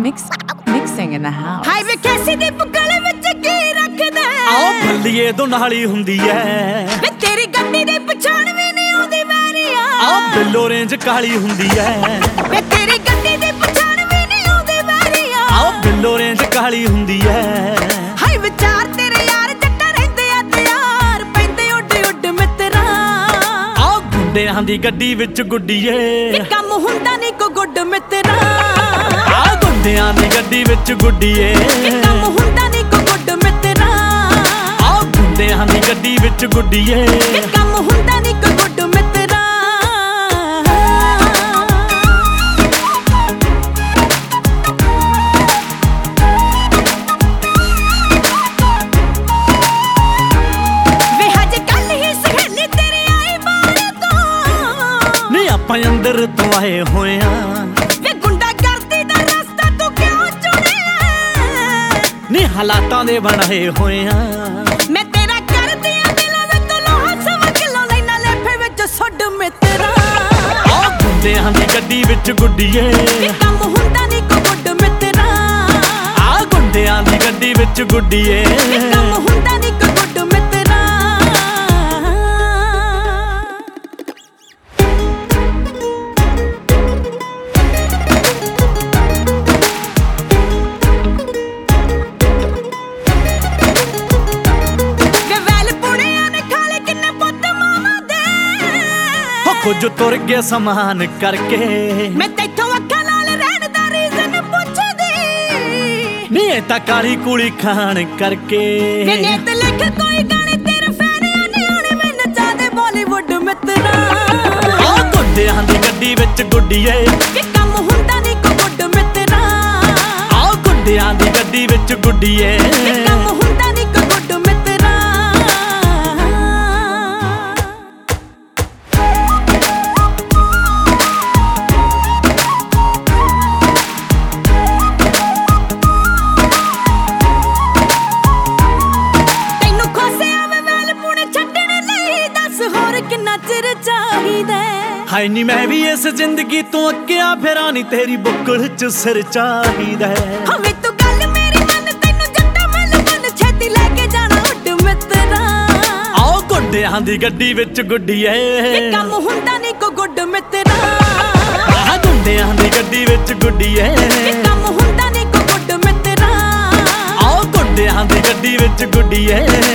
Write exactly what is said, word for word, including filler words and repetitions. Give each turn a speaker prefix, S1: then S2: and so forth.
S1: Mix, mixing in the house.
S2: ਹਾਈ ਵੇ ਕੈਸੀ ਦੀ ਬੁੱਕਲ ਵਿੱਚ ਕੀ ਰੱਖਦਾ
S3: ਆਓ ਭੱਲੀਏ ਤੋਂ ਨਾਲੀ ਹੁੰਦੀ ਐ
S2: ਵੇ ਤੇਰੀ ਗੱਡੀ ਦੀ ਪਛਾਣ ਵੀ ਨਹੀਂ ਆਉਂਦੀ ਵੈਰੀਆ
S3: ਆਓ ਬਿੱਲੋ ਰੇਂਜ ਕਾਲੀ ਹੁੰਦੀ ਐ
S2: ਵੇ ਤੇਰੀ ਗੱਡੀ ਦੀ ਪਛਾਣ ਵੀ ਨਹੀਂ ਆਉਂਦੀ ਵੈਰੀਆ
S3: ਆਓ ਬਿੱਲੋ ਰੇਂਜ ਕਾਲੀ ਹੁੰਦੀ ਐ
S2: ਹਾਈ ਵਿਚਾਰ ਤੇਰੇ ਯਾਰ ਜੱਟਾ ਰਹਿੰਦੇ ਆ ਤੇ ਯਾਰ ਪੈਂਦੇ ਉੱਡ ਉੱਡ ਮਿੱਤਰਾ
S3: ਆਓ ਗੁੰਡਿਆਂ ਦੀ ਗੱਡੀ ਵਿੱਚ ਗੁੱਡੀਏ
S2: ਕਿ ਕੰਮ ਹੁੰਦਾ ਨਹੀਂ ਕੋ ਗੁੱਡ ਮਿੱਤਰਾ
S3: ਆਓ ਗੁੰਡਿਆਂ ਦੀ ਗੱਡੀ ਵਿੱਚ ਗੁੱਡੀਏ
S2: ਕਿ ਕੰਮ ਹੁੰਦਾ ਨਹੀਂ ਕੋ ਗੁੱਡ ਮਿੱਤਰਾ
S3: ਆਓ ਗੁੰਡਿਆਂ ਦੀ ਗੱਡੀ ਵਿੱਚ ਗੁੱਡੀਏ
S2: ਕਿ ਕੰਮ ਹੁੰਦਾ ਨਹੀਂ ਕੋ ਗੁੱਡ ਮਿੱਤਰਾ ਵੇ ਹਜੇ ਕੱਲ ਹੀ ਸਹੇਲੀ ਤੇਰੀ ਆਈ ਬਾਹਰ ਤੋਂ
S3: ਨੀ ਆਪਾਂ ਅੰਦਰ ਤੋਂ ਆਏ ਹੋਏ ਆ ਨੀ ਹਾਲਾਤਾਂ ਦੇ ਬਣਾਏ ਹੋਏ ਆ
S2: ਮੈਂ ਤੇਰਾ ਕਰਦੀ ਆ ਦਿਲਾਂ ਵਿੱਚ ਲੋਹਾ ਸਵਾ ਕਿਲੋ ਲੈਣਾ ਲੇਫੇ ਵਿੱਚ ਸੁੱਡ ਮਿੱਤਰਾ
S3: ਆਹ ਗੁੰਡਿਆਂ ਦੀ ਗੱਡੀ ਵਿੱਚ ਗੁੱਡੀਏ
S2: ਕਿ ਕੰਮ ਹੁੰਦਾ ਨਹੀਂ ਕੋ ਗੁੱਡ ਮਿੱਤਰਾ
S3: ਆਹ ਗੁੰਡਿਆਂ ਦੀ ਗੱਡੀ ਵਿੱਚ ਗੁੱਡੀਏ
S2: ਕਿ ਕੰਮ ਹੁੰਦਾ ਨਹੀਂ ਕੋ ਗੁੱਡ ਮਿੱਤਰਾ
S3: ਕੁਝ ਤੁਰ ਗਿਆ ਸਮਾਨ ਕਰਕੇ
S2: ਮੈਂ ਤੈਥੋਂ ਅੱਖਾਂ ਨਾਲ ਰਹਿਣ ਦਾ ਰੀਜ਼ਨ ਪੁੱਛਦੀ
S3: ਨੀ ਇਹ ਤਾਂ ਕਾਲੀ ਕੁਲੀ ਖਾਣ ਕਰਕੇ
S2: ਵੇ ਨੇਤ ਲਿਖ ਕੋਈ ਗਾਣੇ ਤੇਰੇ ਫੈਨਿਆਂ ਨੇ ਆਉਣੇ ਮੈਂ ਨਚਾ ਦੇ ਬਾਲੀਵੁੱਡ ਮਿੱਤਰਾ
S3: ਆਹ ਗੁੰਡਿਆਂ ਦੀ ਗੱਡੀ ਵਿੱਚ ਗੁੱਡੀਏ
S2: ਕਿ ਕੰਮ ਹੁੰਦਾ ਨਹੀਂ ਕੋ ਗੁੱਡ ਮਿੱਤਰਾ
S3: ਆਹ ਗੁੰਡਿਆਂ ਦੀ ਗੱਡੀ ਵਿੱਚ ਗੁੱਡੀਏ
S2: ਕਿ ਕੰਮ ਹੁੰਦਾ ਨਹੀਂ ਕੋ ਗੁੱਡ ਮਿੱਤਰਾ ਕਿੰਨਾ ਚਿਰ ਚਾਹੀਦਾ
S3: ਹਾਏ ਨੀ ਮੈਂ ਵੀ ਇਸ ਜ਼ਿੰਦਗੀ ਤੋਂ ਅੱਕਿਆ ਫਿਰਾਂ ਨੀ ਤੇਰੀ ਬੁੱਕਲ ਚ ਸਿਰ ਚਾਹੀਦਾ
S2: ਹਵੇ ਤੂੰ ਗੱਲ ਮੇਰੀ ਮੰਨ ਤੈਨੂੰ ਜੱਟਾ ਮਨ ਮਨ ਛੇਤੀ ਲੈ ਕੇ ਜਾਣਾ ਉੱਡ ਮਿੱਤਰਾ
S3: ਆਓ ਗੁੰਡਿਆਂ ਦੀ ਗੱਡੀ ਵਿੱਚ ਗੁੱਡੀਏ
S2: ਕਿ ਕੰਮ ਹੁੰਦਾ ਨਹੀਂ ਕੋ ਗੁੱਡ ਮਿੱਤਰਾ
S3: ਆਹ ਗੁੰਡਿਆਂ ਦੀ ਗੱਡੀ ਵਿੱਚ ਗੁੱਡੀਏ
S2: ਕਿ ਕੰਮ ਹੁੰਦਾ ਨਹੀਂ ਕੋ ਗੁੱਡ ਮਿੱਤਰਾ
S3: ਆਓ ਗੁੰਡਿਆਂ ਦੀ ਗੱਡੀ ਵਿੱਚ ਗੁੱਡੀਏ